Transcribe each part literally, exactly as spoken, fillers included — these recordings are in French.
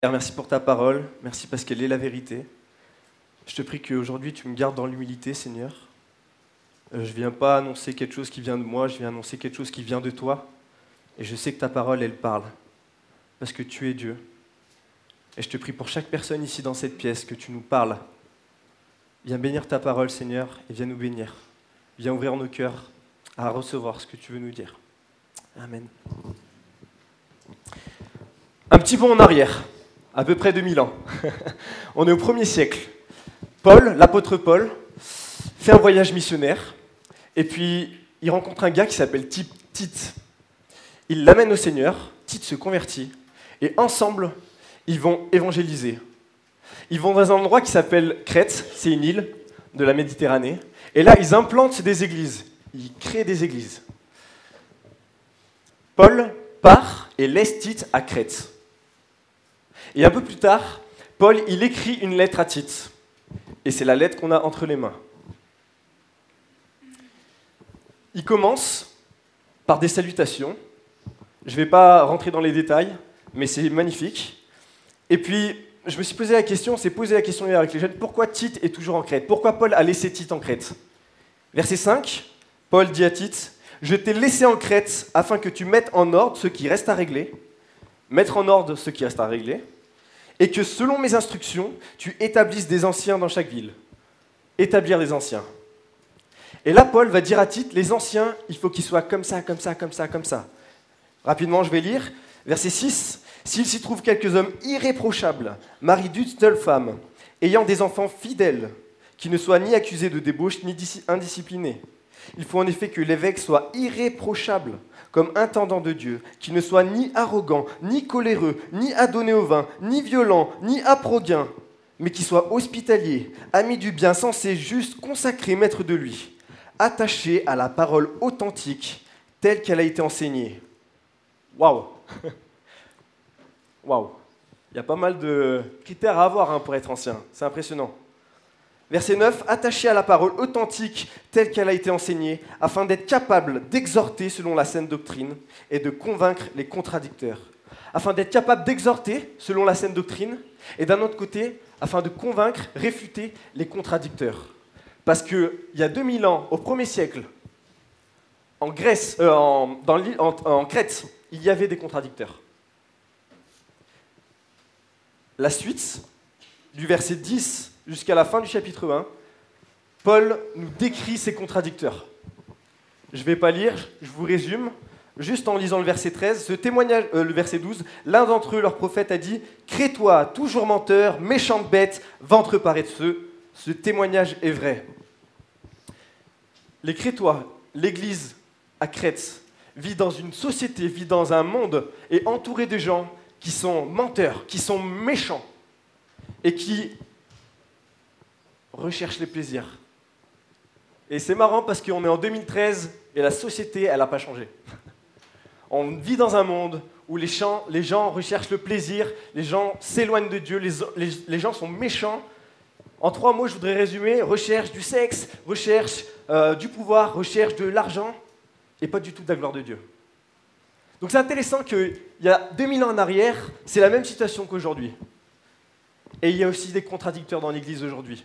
Père, merci pour ta parole, merci parce qu'elle est la vérité. Je te prie qu'aujourd'hui tu me gardes dans l'humilité, Seigneur. Euh, Je ne viens pas annoncer quelque chose qui vient de moi, je viens annoncer quelque chose qui vient de toi. Et je sais que ta parole, elle parle, parce que tu es Dieu. Et je te prie pour chaque personne ici dans cette pièce que tu nous parles. Viens bénir ta parole, Seigneur, et viens nous bénir. Viens ouvrir nos cœurs à recevoir ce que tu veux nous dire. Amen. Un petit bond en arrière, à peu près deux mille ans. On est au premier siècle. Paul, l'apôtre Paul, fait un voyage missionnaire, et puis il rencontre un gars qui s'appelle Tite. Il l'amène au Seigneur, Tite se convertit, et ensemble, ils vont évangéliser. Ils vont dans un endroit qui s'appelle Crète, c'est une île de la Méditerranée, et là, ils implantent des églises, ils créent des églises. Paul part et laisse Tite à Crète. Et un peu plus tard, Paul, il écrit une lettre à Tite, et c'est la lettre qu'on a entre les mains. Il commence par des salutations. Je ne vais pas rentrer dans les détails, mais c'est magnifique. Et puis, je me suis posé la question, on s'est posé la question hier avec les jeunes, pourquoi Tite est toujours en Crète? Pourquoi Paul a laissé Tite en Crète? Verset cinq, Paul dit à Tite, « Je t'ai laissé en Crète afin que tu mettes en ordre ce qui reste à régler, mettre en ordre ce qui reste à régler, et que selon mes instructions, tu établisses des anciens dans chaque ville. » Établir des anciens. Et là, Paul va dire à Tite, les anciens, il faut qu'ils soient comme ça, comme ça, comme ça, comme ça. Rapidement, je vais lire. Verset six. « S'il s'y trouve quelques hommes irréprochables, maris d'une seule femme, ayant des enfants fidèles, qui ne soient ni accusés de débauche, ni indisciplinés. Il faut en effet que l'évêque soit irréprochable, comme intendant de Dieu, qui ne soit ni arrogant, ni coléreux, ni adonné au vin, ni violent, ni aproguin, mais qui soit hospitalier, ami du bien, sensé, juste, consacré, maître de lui, attaché à la parole authentique, telle qu'elle a été enseignée. » Waouh. Waouh. Il y a pas mal de critères à avoir hein, pour être ancien. C'est impressionnant. Verset neuf. « Attaché à la parole authentique telle qu'elle a été enseignée, afin d'être capable d'exhorter selon la saine doctrine et de convaincre les contradicteurs. » Afin d'être capable d'exhorter selon la saine doctrine et d'un autre côté, afin de convaincre, réfuter les contradicteurs. Parce qu'il y a deux mille ans, au premier siècle, en Grèce, euh, en, dans en, en Crète, il y avait des contradicteurs. La suite, du verset dix jusqu'à la fin du chapitre un, Paul nous décrit ces contradicteurs. Je ne vais pas lire, je vous résume, juste en lisant le verset treize, ce témoignage, euh, le verset douze, l'un d'entre eux, leur prophète, a dit « Crétois, toujours menteur, méchante bête, ventre paresseux, ce témoignage est vrai. » Les Crétois, l'Église à Crète, vit dans une société, vit dans un monde et entouré de gens qui sont menteurs, qui sont méchants et qui recherchent les plaisirs. Et c'est marrant parce qu'on est en deux mille treize et la société, elle n'a pas changé. On vit dans un monde où les gens, les gens recherchent le plaisir, les gens s'éloignent de Dieu, les, les, les gens sont méchants. En trois mots, je voudrais résumer, recherche du sexe, recherche euh, du pouvoir, recherche de l'argent, et pas du tout de la gloire de Dieu. Donc c'est intéressant qu'il y a deux mille ans en arrière, c'est la même situation qu'aujourd'hui. Et il y a aussi des contradicteurs dans l'Église aujourd'hui.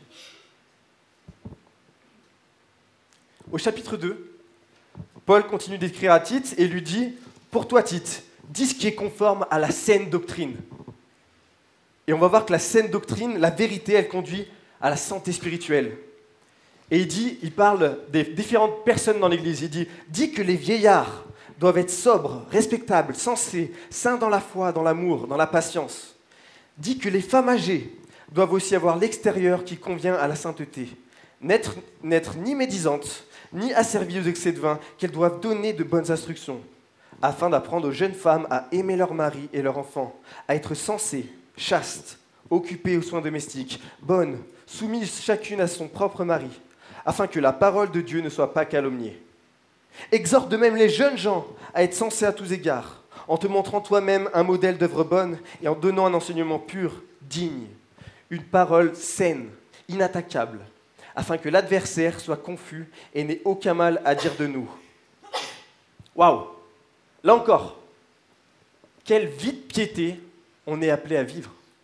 Au chapitre deux, Paul continue d'écrire à Tite et lui dit « Pour toi, Tite, dis ce qui est conforme à la saine doctrine. » Et on va voir que la saine doctrine, la vérité, elle conduit à la santé spirituelle. Et il dit, il parle des différentes personnes dans l'Église, il dit « Dis que les vieillards doivent être sobres, respectables, sensés, saints dans la foi, dans l'amour, dans la patience. Dis que les femmes âgées doivent aussi avoir l'extérieur qui convient à la sainteté, n'être, n'être ni médisantes, ni asservies aux excès de vin, qu'elles doivent donner de bonnes instructions, afin d'apprendre aux jeunes femmes à aimer leur mari et leurs enfants, à être sensées, chastes, occupées aux soins domestiques, bonnes, soumises chacune à son propre mari, afin que la parole de Dieu ne soit pas calomniée. Exhorte de même les jeunes gens à être sensés à tous égards, en te montrant toi-même un modèle d'œuvre bonne et en donnant un enseignement pur, digne, une parole saine, inattaquable, afin que l'adversaire soit confus et n'ait aucun mal à dire de nous. Waouh! Là encore, quelle vie de piété on est appelé à vivre.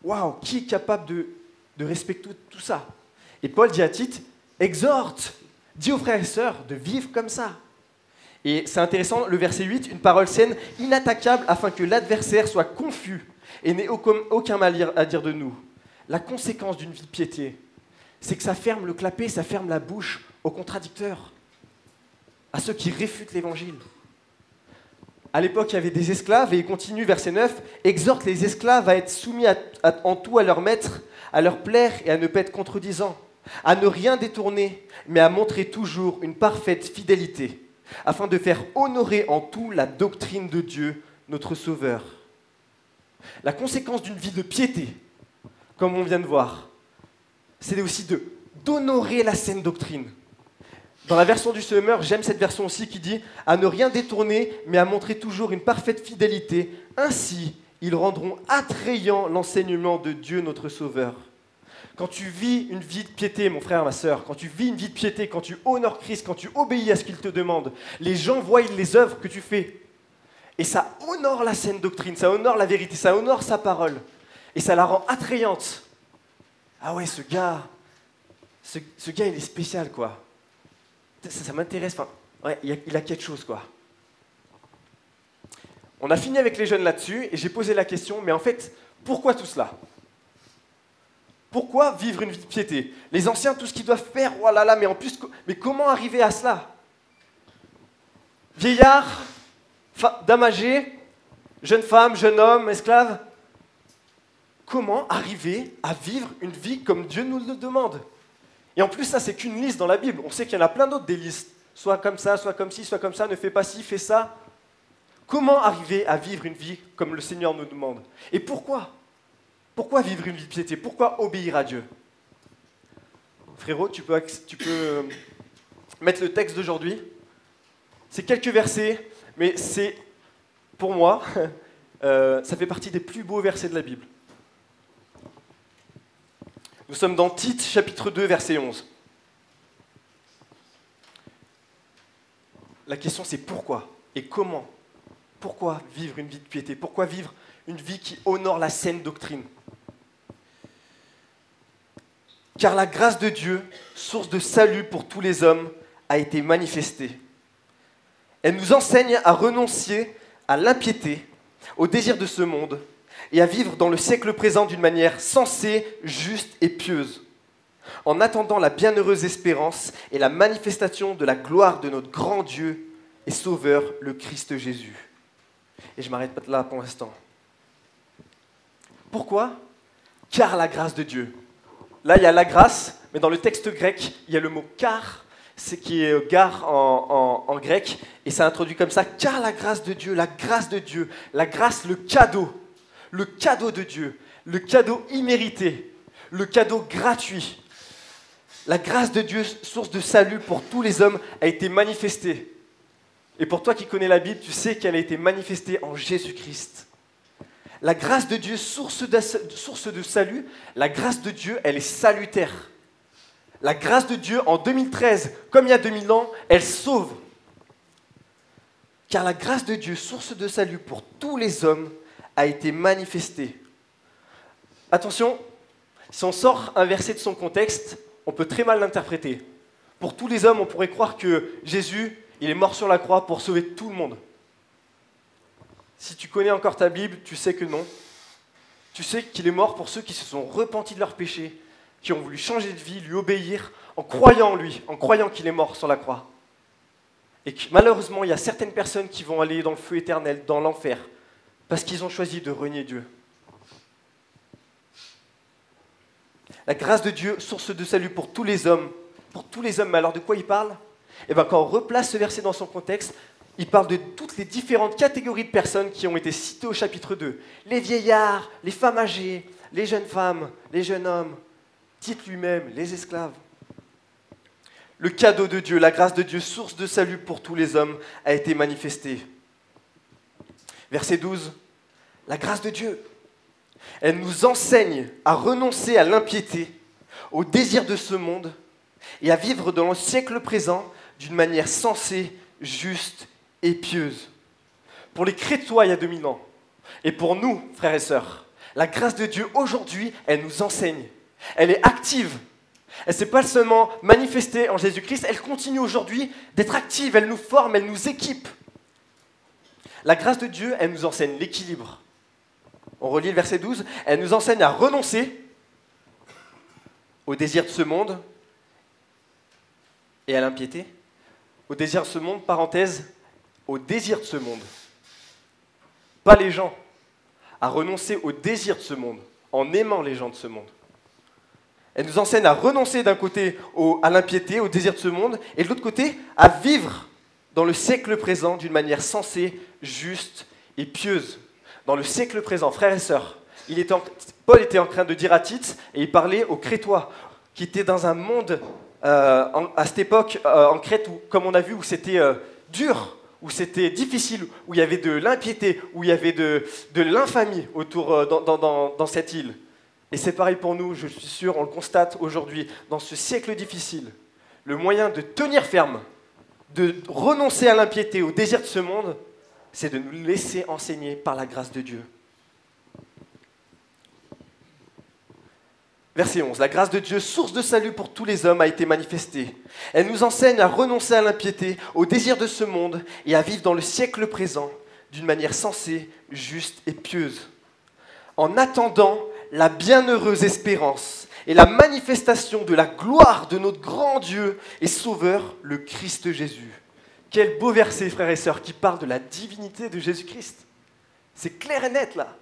waouh, qui est capable de, de respecter tout ça? Et Paul dit à Tite, exhorte, dis aux frères et sœurs de vivre comme ça. Et c'est intéressant, le verset huit, une parole saine, inattaquable, afin que l'adversaire soit confus et n'ait aucun mal à dire de nous. La conséquence d'une vie de piété, c'est que ça ferme le clapet, ça ferme la bouche aux contradicteurs, à ceux qui réfutent l'évangile. À l'époque, il y avait des esclaves, et il continue, verset neuf, « Exhorte les esclaves à être soumis à, à, en tout à leur maître, à leur plaire et à ne pas être contredisants, à ne rien détourner, mais à montrer toujours une parfaite fidélité, afin de faire honorer en tout la doctrine de Dieu, notre Sauveur. » La conséquence d'une vie de piété, comme on vient de voir, c'est aussi de, d'honorer la saine doctrine. Dans la version du Semeur, j'aime cette version aussi qui dit « à ne rien détourner, mais à montrer toujours une parfaite fidélité. Ainsi, ils rendront attrayant l'enseignement de Dieu notre Sauveur. » Quand tu vis une vie de piété, mon frère, ma sœur, quand tu vis une vie de piété, quand tu honores Christ, quand tu obéis à ce qu'il te demande, les gens voient les œuvres que tu fais. Et ça honore la saine doctrine, ça honore la vérité, ça honore sa parole. Et ça la rend attrayante. Ah ouais, ce gars, ce, ce gars, il est spécial, quoi. Ça, ça m'intéresse, enfin, ouais, il a, il a quelque chose, quoi. On a fini avec les jeunes là-dessus, et j'ai posé la question, mais en fait, pourquoi tout cela ? Pourquoi vivre une vie de piété? Les anciens, tout ce qu'ils doivent faire, oh là là, mais en plus, mais comment arriver à cela? Vieillard, dame âgée, jeune femme, jeune homme, esclave, comment arriver à vivre une vie comme Dieu nous le demande? Et en plus, ça, c'est qu'une liste dans la Bible. On sait qu'il y en a plein d'autres des listes. Soit comme ça, soit comme ci, soit comme ça, ne fais pas ci, fais ça. Comment arriver à vivre une vie comme le Seigneur nous demande? Et pourquoi? Pourquoi vivre une vie de piété? Pourquoi obéir à Dieu? Frérot, tu peux, tu peux mettre le texte d'aujourd'hui. C'est quelques versets, mais c'est, pour moi, euh, ça fait partie des plus beaux versets de la Bible. Nous sommes dans Tite, chapitre deux, verset onze. La question, c'est pourquoi et comment? Pourquoi vivre une vie de piété? Pourquoi vivre une vie qui honore la saine doctrine? Car la grâce de Dieu, source de salut pour tous les hommes, a été manifestée. Elle nous enseigne à renoncer à l'impiété, au désir de ce monde, et à vivre dans le siècle présent d'une manière sensée, juste et pieuse, en attendant la bienheureuse espérance et la manifestation de la gloire de notre grand Dieu et Sauveur, le Christ Jésus. Et je m'arrête là pour l'instant. Pourquoi? Car la grâce de Dieu. Là, il y a la grâce, mais dans le texte grec, il y a le mot « car », c'est qui est « gar » en, en, en grec, et ça introduit comme ça « car la grâce de Dieu, la grâce de Dieu, la grâce, le cadeau, le cadeau de Dieu, le cadeau immérité, le cadeau gratuit. La grâce de Dieu, source de salut pour tous les hommes, a été manifestée. Et pour toi qui connais la Bible, tu sais qu'elle a été manifestée en Jésus-Christ. La grâce de Dieu, source de, source de salut, la grâce de Dieu, elle est salutaire. La grâce de Dieu, en deux mille treize, comme il y a deux mille ans, elle sauve. Car la grâce de Dieu, source de salut pour tous les hommes, a été manifestée. Attention, si on sort un verset de son contexte, on peut très mal l'interpréter. Pour tous les hommes, on pourrait croire que Jésus, il est mort sur la croix pour sauver tout le monde. Si tu connais encore ta Bible, tu sais que non. Tu sais qu'il est mort pour ceux qui se sont repentis de leurs péchés, qui ont voulu changer de vie, lui obéir, en croyant en lui, en croyant qu'il est mort sur la croix. Et que malheureusement, il y a certaines personnes qui vont aller dans le feu éternel, dans l'enfer, parce qu'ils ont choisi de renier Dieu. La grâce de Dieu, source de salut pour tous les hommes. Pour tous les hommes, mais alors de quoi il parle? Eh bien, quand on replace ce verset dans son contexte, il parle de toutes les différentes catégories de personnes qui ont été citées au chapitre deux. Les vieillards, les femmes âgées, les jeunes femmes, les jeunes hommes, Tite lui-même, les esclaves. Le cadeau de Dieu, la grâce de Dieu, source de salut pour tous les hommes, a été manifesté. Verset douze. La grâce de Dieu, elle nous enseigne à renoncer à l'impiété, au désir de ce monde, et à vivre dans le siècle présent d'une manière sensée, juste et pieuse. Pour les Crétois il y a deux mille ans, et pour nous, frères et sœurs, La grâce de Dieu, aujourd'hui, elle nous enseigne. Elle est active. Elle ne s'est pas seulement manifestée en Jésus-Christ, elle continue aujourd'hui d'être active, elle nous forme, elle nous équipe. La grâce de Dieu, elle nous enseigne l'équilibre. On relit le verset douze, elle nous enseigne à renoncer au désir de ce monde et à l'impiété. Au désir de ce monde, parenthèse, au désir de ce monde. Pas les gens. À renoncer au désir de ce monde, en aimant les gens de ce monde. Elle nous enseigne à renoncer d'un côté au, à l'impiété, au désir de ce monde, et de l'autre côté, à vivre dans le siècle présent d'une manière sensée, juste et pieuse. Dans le siècle présent, frères et sœurs, il était en, Paul était en train de dire à Tite, et il parlait aux Crétois, qui étaient dans un monde, euh, en, à cette époque, euh, en Crète, où, comme on a vu, où c'était euh, dur, où c'était difficile, où il y avait de l'impiété, où il y avait de, de l'infamie autour, euh, dans, dans, dans, dans cette île. Et c'est pareil pour nous, je suis sûr, on le constate aujourd'hui, dans ce siècle difficile, le moyen de tenir ferme, de renoncer à l'impiété, au désir de ce monde, c'est de nous laisser enseigner par la grâce de Dieu. Verset onze. La grâce de Dieu, source de salut pour tous les hommes, a été manifestée. Elle nous enseigne à renoncer à l'impiété, au désir de ce monde et à vivre dans le siècle présent d'une manière sensée, juste et pieuse. En attendant la bienheureuse espérance et la manifestation de la gloire de notre grand Dieu et Sauveur, le Christ Jésus. Quel beau verset, frères et sœurs, qui parle de la divinité de Jésus-Christ. C'est clair et net, là.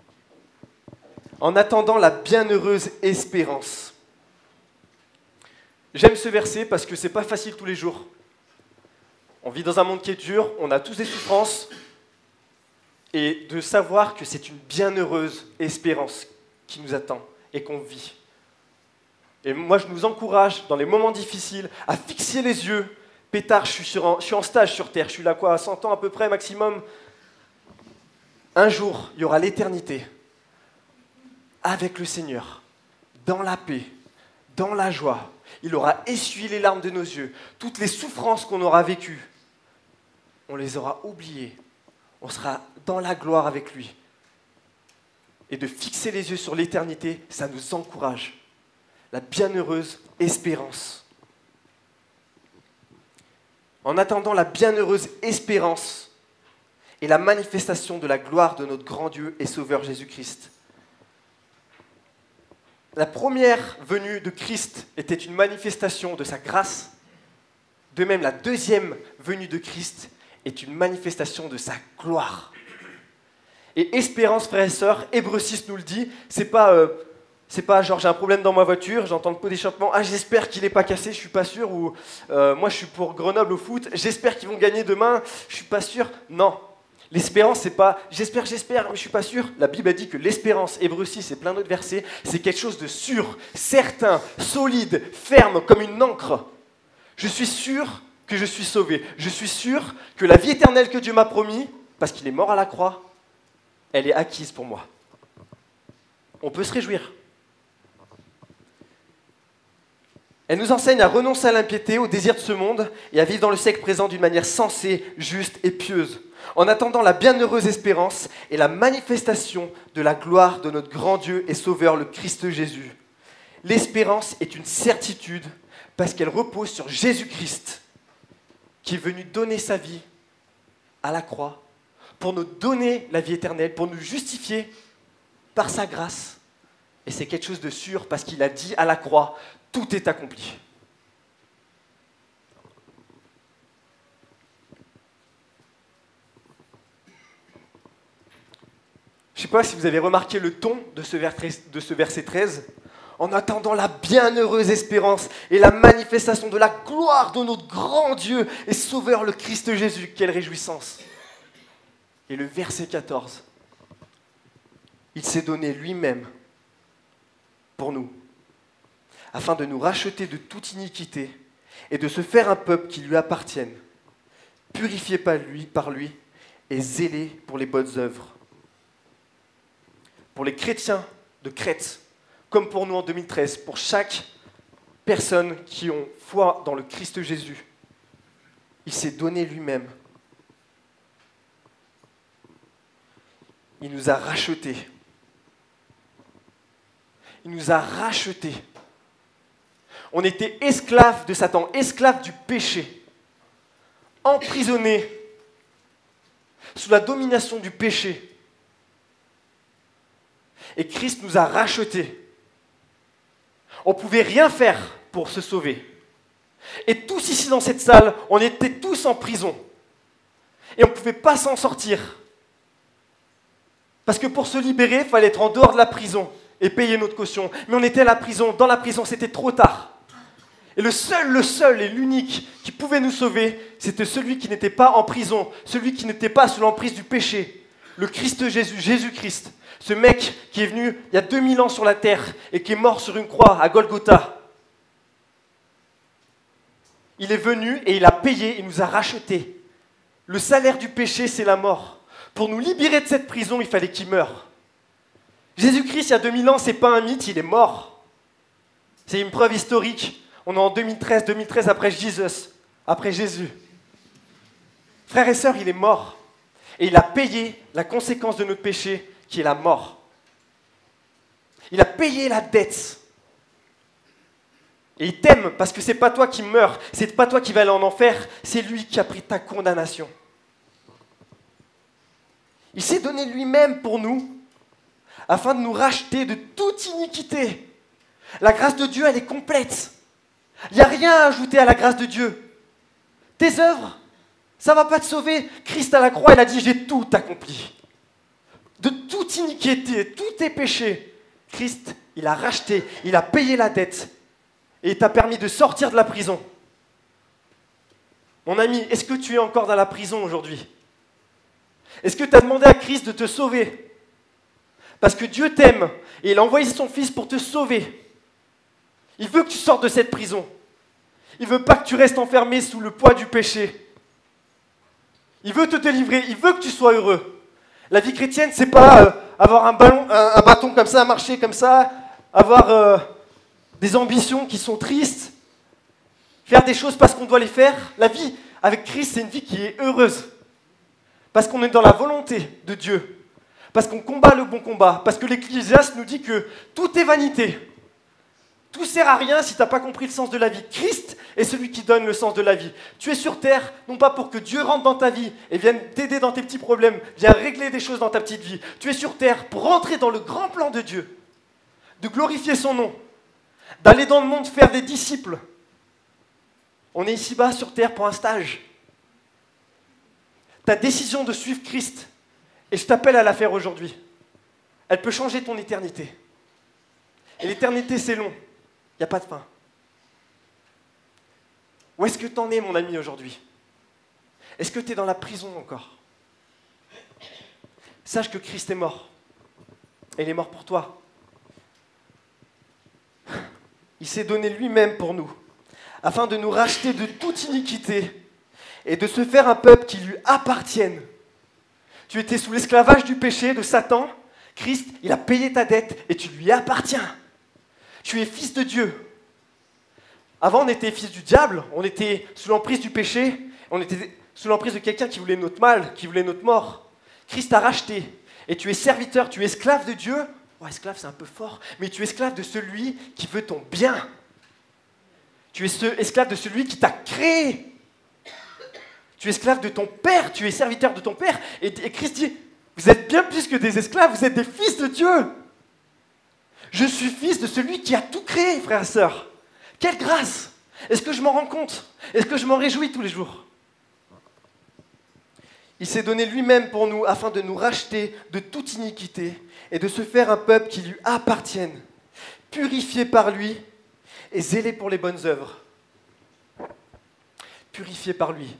En attendant la bienheureuse espérance. J'aime ce verset parce que c'est pas facile tous les jours. On vit dans un monde qui est dur, on a tous des souffrances, et de savoir que c'est une bienheureuse espérance qui nous attend et qu'on vit. Et moi, je nous encourage, dans les moments difficiles, à fixer les yeux. Pétard, je suis, sur un, je suis en stage sur Terre, je suis là quoi, à cent ans à peu près maximum. Un jour, il y aura l'éternité avec le Seigneur, dans la paix, dans la joie. Il aura essuyé les larmes de nos yeux. Toutes les souffrances qu'on aura vécues, on les aura oubliées. On sera dans la gloire avec lui. Et de fixer les yeux sur l'éternité, ça nous encourage. La bienheureuse espérance. En attendant la bienheureuse espérance et la manifestation de la gloire de notre grand Dieu et Sauveur Jésus-Christ. La première venue de Christ était une manifestation de sa grâce. De même, la deuxième venue de Christ est une manifestation de sa gloire. Et espérance, frères et sœurs, Hébreux six nous le dit, c'est pas, euh, c'est pas genre j'ai un problème dans ma voiture, j'entends le pot d'échappement, ah j'espère qu'il n'est pas cassé, je suis pas sûr, ou euh, moi je suis pour Grenoble au foot, j'espère qu'ils vont gagner demain, je suis pas sûr. Non, l'espérance c'est pas j'espère, j'espère, mais je suis pas sûr. La Bible a dit que l'espérance, Hébreux six et plein d'autres versets, c'est quelque chose de sûr, certain, solide, ferme, comme une ancre. Je suis sûr que je suis sauvé. Je suis sûr que la vie éternelle que Dieu m'a promis, parce qu'il est mort à la croix, elle est acquise pour moi. On peut se réjouir. Elle nous enseigne à renoncer à l'impiété, au désir de ce monde, et à vivre dans le siècle présent d'une manière sensée, juste et pieuse, en attendant la bienheureuse espérance et la manifestation de la gloire de notre grand Dieu et Sauveur, le Christ Jésus. L'espérance est une certitude parce qu'elle repose sur Jésus-Christ, qui est venu donner sa vie à la croix pour nous donner la vie éternelle, pour nous justifier par sa grâce. Et c'est quelque chose de sûr parce qu'il a dit à la croix, tout est accompli. Je ne sais pas si vous avez remarqué le ton de ce verset treize. En attendant la bienheureuse espérance et la manifestation de la gloire de notre grand Dieu et Sauveur, le Christ Jésus. Quelle réjouissance! Et le verset quatorze. Il s'est donné lui-même pour nous, afin de nous racheter de toute iniquité et de se faire un peuple qui lui appartienne, purifié par lui, par lui et zélé pour les bonnes œuvres. Pour les chrétiens de Crète, comme pour nous en deux mille treize, pour chaque personne qui ont foi dans le Christ Jésus, il s'est donné lui-même. Il nous a rachetés. il nous a rachetés. On était esclaves de Satan, esclaves du péché, emprisonnés sous la domination du péché. Et Christ nous a rachetés. On ne pouvait rien faire pour se sauver. Et tous ici dans cette salle, on était tous en prison. Et on ne pouvait pas s'en sortir. Parce que pour se libérer, il fallait être en dehors de la prison et payer notre caution. Mais on était à la prison, dans la prison, c'était trop tard. Et le seul, le seul et l'unique qui pouvait nous sauver, c'était celui qui n'était pas en prison, celui qui n'était pas sous l'emprise du péché, le Christ Jésus, Jésus-Christ. Ce mec qui est venu il y a deux mille ans sur la terre et qui est mort sur une croix à Golgotha. Il est venu et il a payé, il nous a rachetés. Le salaire du péché, c'est la mort. Pour nous libérer de cette prison, il fallait qu'il meure. Jésus-Christ, il y a deux mille ans, ce n'est pas un mythe, il est mort. C'est une preuve historique. On est en deux mille treize, deux mille treize après Jésus, après Jésus. Frères et sœurs, il est mort. Et il a payé la conséquence de notre péché, qui est la mort. Il a payé la dette. Et il t'aime parce que ce n'est pas toi qui meurs, ce n'est pas toi qui vas aller en enfer, c'est lui qui a pris ta condamnation. Il s'est donné lui-même pour nous, afin de nous racheter de toute iniquité. La grâce de Dieu, elle est complète. Il n'y a rien à ajouter à la grâce de Dieu. Tes œuvres, ça ne va pas te sauver. Christ à la croix, il a dit, j'ai tout accompli. De toute iniquité, tous tes péchés, Christ, il a racheté, il a payé la dette et il t'a permis de sortir de la prison. Mon ami, est-ce que tu es encore dans la prison aujourd'hui? Est-ce que tu as demandé à Christ de te sauver? Parce que Dieu t'aime et il a envoyé son Fils pour te sauver. Il veut que tu sortes de cette prison. Il ne veut pas que tu restes enfermé sous le poids du péché. Il veut te délivrer, il veut que tu sois heureux. La vie chrétienne, c'est pas euh, avoir un, ballon, un, un bâton comme ça, marcher comme ça, avoir euh, des ambitions qui sont tristes, faire des choses parce qu'on doit les faire. La vie avec Christ, c'est une vie qui est heureuse. Parce qu'on est dans la volonté de Dieu. Parce qu'on combat le bon combat. Parce que l'Ecclésiaste nous dit que tout est vanité. Tout sert à rien si tu n'as pas compris le sens de la vie. Christ est celui qui donne le sens de la vie. Tu es sur terre, non pas pour que Dieu rentre dans ta vie et vienne t'aider dans tes petits problèmes, vienne régler des choses dans ta petite vie. Tu es sur terre pour rentrer dans le grand plan de Dieu, de glorifier son nom, d'aller dans le monde faire des disciples. On est ici-bas sur terre pour un stage. Ta décision de suivre Christ, et je t'appelle à la faire aujourd'hui, elle peut changer ton éternité. Et l'éternité, c'est long. Il n'y a pas de fin. Où est-ce que tu en es, mon ami, aujourd'hui? Est-ce que tu es dans la prison encore? Sache que Christ est mort. Et il est mort pour toi. Il s'est donné lui-même pour nous, afin de nous racheter de toute iniquité et de se faire un peuple qui lui appartienne. Tu étais sous l'esclavage du péché, de Satan. Christ, il a payé ta dette et tu lui appartiens. Tu es fils de Dieu. Avant, on était fils du diable, on était sous l'emprise du péché, on était sous l'emprise de quelqu'un qui voulait notre mal, qui voulait notre mort. Christ t'a racheté et tu es serviteur, tu es esclave de Dieu. Oh, esclave, c'est un peu fort, mais tu es esclave de celui qui veut ton bien. Tu es ce, esclave de celui qui t'a créé. Tu es esclave de ton Père, tu es serviteur de ton Père. Et, et Christ dit, vous êtes bien plus que des esclaves, vous êtes des fils de Dieu. Je suis fils de celui qui a tout créé, frères et sœurs. Quelle grâce! Est-ce que je m'en rends compte? Est-ce que je m'en réjouis tous les jours? Il s'est donné lui-même pour nous afin de nous racheter de toute iniquité et de se faire un peuple qui lui appartienne, purifié par lui et zélé pour les bonnes œuvres. Purifié par lui.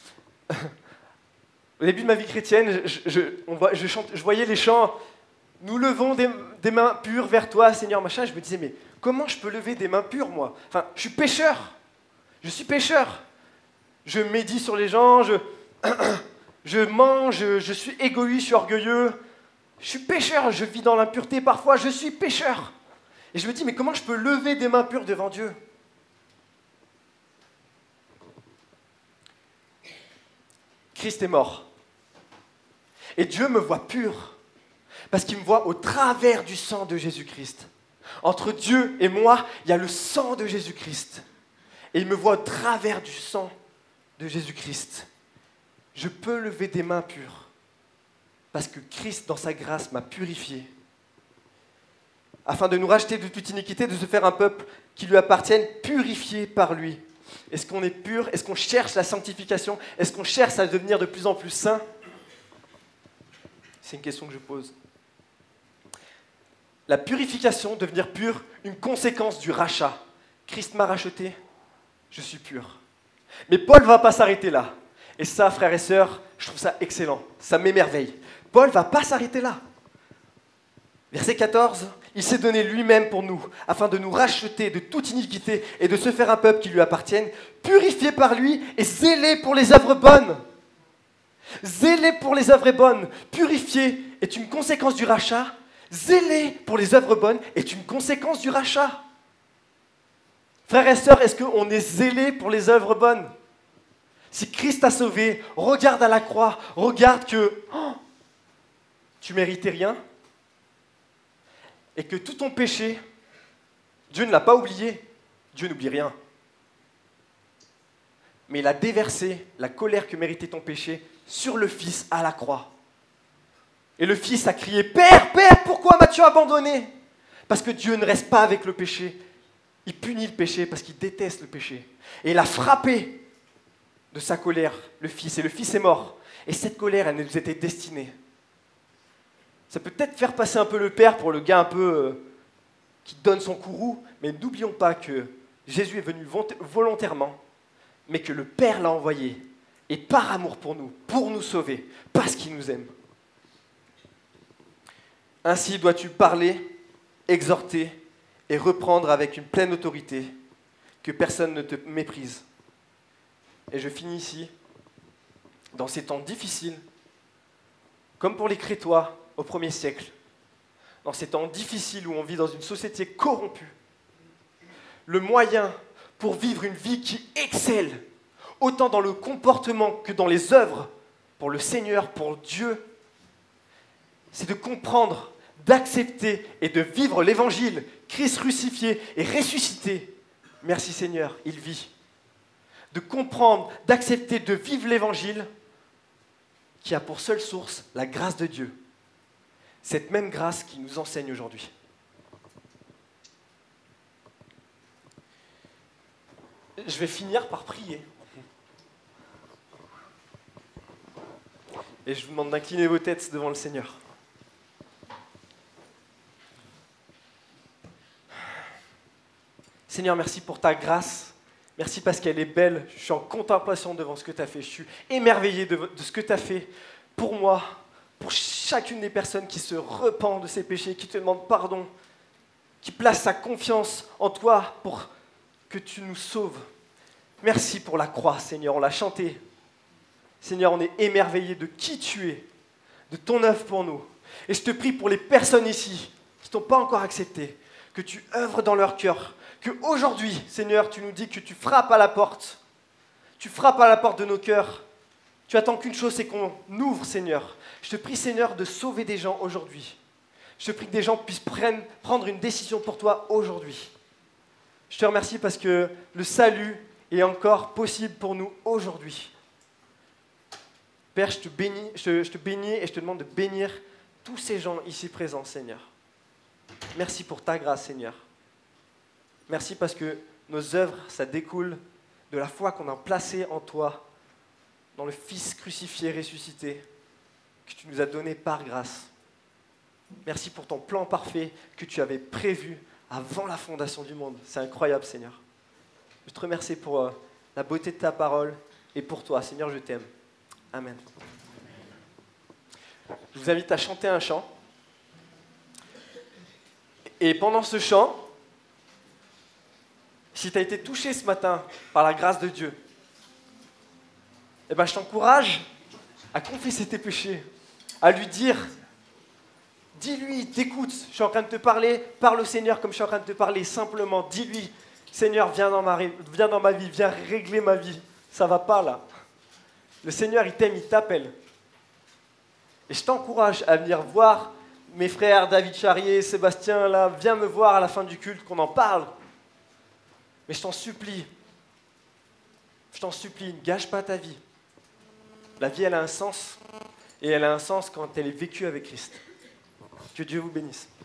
Au début de ma vie chrétienne, je, je, on voit, je, chante, je voyais les chants « Nous levons des, des mains pures vers toi, Seigneur, machin ». Je me disais, mais comment je peux lever des mains pures, moi? Enfin, je suis pécheur. Je suis pécheur. Je médis sur les gens, je, je mange, je, je suis égoïste, je suis orgueilleux. Je suis pécheur, je vis dans l'impureté parfois, je suis pécheur. Et je me dis, mais comment je peux lever des mains pures devant Dieu? Christ est mort. Et Dieu me voit pur, parce qu'il me voit au travers du sang de Jésus-Christ. Entre Dieu et moi, il y a le sang de Jésus-Christ. Et il me voit au travers du sang de Jésus-Christ. Je peux lever des mains pures parce que Christ, dans sa grâce, m'a purifié. Afin de nous racheter de toute iniquité, de se faire un peuple qui lui appartienne, purifié par lui. Est-ce qu'on est pur? Est-ce qu'on cherche la sanctification? Est-ce qu'on cherche à devenir de plus en plus saint? C'est une question que je pose. La purification, devenir pur, une conséquence du rachat. Christ m'a racheté, je suis pur. Mais Paul ne va pas s'arrêter là. Et ça, frères et sœurs, je trouve ça excellent. Ça m'émerveille. Paul ne va pas s'arrêter là. Verset quatorze, « Il s'est donné lui-même pour nous, afin de nous racheter de toute iniquité et de se faire un peuple qui lui appartienne, purifié par lui et zélé pour les œuvres bonnes. » Zélé pour les œuvres bonnes. Purifié est une conséquence du rachat. Zélé pour les œuvres bonnes est une conséquence du rachat. Frères et sœurs, est-ce qu'on est zélé pour les œuvres bonnes? Si Christ t'a sauvé, regarde à la croix, regarde que oh, tu méritais rien et que tout ton péché, Dieu ne l'a pas oublié. Dieu n'oublie rien. Mais il a déversé la colère que méritait ton péché sur le Fils à la croix. Et le Fils a crié « Père, Père, pourquoi m'as-tu abandonné ?» Parce que Dieu ne reste pas avec le péché. Il punit le péché parce qu'il déteste le péché. Et il a frappé de sa colère le Fils. Et le Fils est mort. Et cette colère, elle nous était destinée. Ça peut peut-être faire passer un peu le Père pour le gars un peu euh, qui donne son courroux. Mais n'oublions pas que Jésus est venu volontairement, mais que le Père l'a envoyé. Et par amour pour nous, pour nous sauver, parce qu'il nous aime. Ainsi dois-tu parler, exhorter et reprendre avec une pleine autorité, que personne ne te méprise. Et je finis ici, dans ces temps difficiles, comme pour les Crétois au premier siècle, dans ces temps difficiles où on vit dans une société corrompue, le moyen pour vivre une vie qui excelle, autant dans le comportement que dans les œuvres, pour le Seigneur, pour Dieu, c'est de comprendre, d'accepter et de vivre l'Évangile, Christ crucifié et ressuscité. Merci Seigneur, il vit. De comprendre, d'accepter, de vivre l'Évangile qui a pour seule source la grâce de Dieu. Cette même grâce qui nous enseigne aujourd'hui. Je vais finir par prier. Et je vous demande d'incliner vos têtes devant le Seigneur. Seigneur, merci pour ta grâce. Merci parce qu'elle est belle. Je suis en contemplation devant ce que tu as fait. Je suis émerveillé de, de ce que tu as fait pour moi, pour chacune des personnes qui se repent de ses péchés, qui te demandent pardon, qui placent sa confiance en toi pour que tu nous sauves. Merci pour la croix, Seigneur. On l'a chanté. Seigneur, on est émerveillé de qui tu es, de ton œuvre pour nous. Et je te prie pour les personnes ici qui ne t'ont pas encore accepté, que tu œuvres dans leur cœur, qu'aujourd'hui, Seigneur, tu nous dis que tu frappes à la porte. Tu frappes à la porte de nos cœurs. Tu attends qu'une chose, c'est qu'on ouvre, Seigneur. Je te prie, Seigneur, de sauver des gens aujourd'hui. Je te prie que des gens puissent prenne, prendre une décision pour toi aujourd'hui. Je te remercie parce que le salut est encore possible pour nous aujourd'hui. Père, je te bénis, je, je te bénis et je te demande de bénir tous ces gens ici présents, Seigneur. Merci pour ta grâce, Seigneur. Merci parce que nos œuvres, ça découle de la foi qu'on a placée en toi, dans le Fils crucifié, ressuscité, que tu nous as donné par grâce. Merci pour ton plan parfait que tu avais prévu avant la fondation du monde. C'est incroyable, Seigneur. Je te remercie pour euh, la beauté de ta parole et pour toi. Seigneur, je t'aime. Amen. Je vous invite à chanter un chant. Et pendant ce chant, si tu as été touché ce matin par la grâce de Dieu, eh ben, je t'encourage à confesser tes péchés, à lui dire, dis-lui, il t'écoute, je suis en train de te parler, parle au Seigneur comme je suis en train de te parler, simplement, dis-lui, Seigneur, viens dans ma, viens dans ma vie, viens régler ma vie, ça va pas là. Le Seigneur, il t'aime, il t'appelle. Et je t'encourage à venir voir mes frères David Charrier, Sébastien, là, viens me voir à la fin du culte, qu'on en parle. Mais je t'en supplie, je t'en supplie, ne gâche pas ta vie. La vie, elle a un sens, et elle a un sens quand elle est vécue avec Christ. Que Dieu vous bénisse.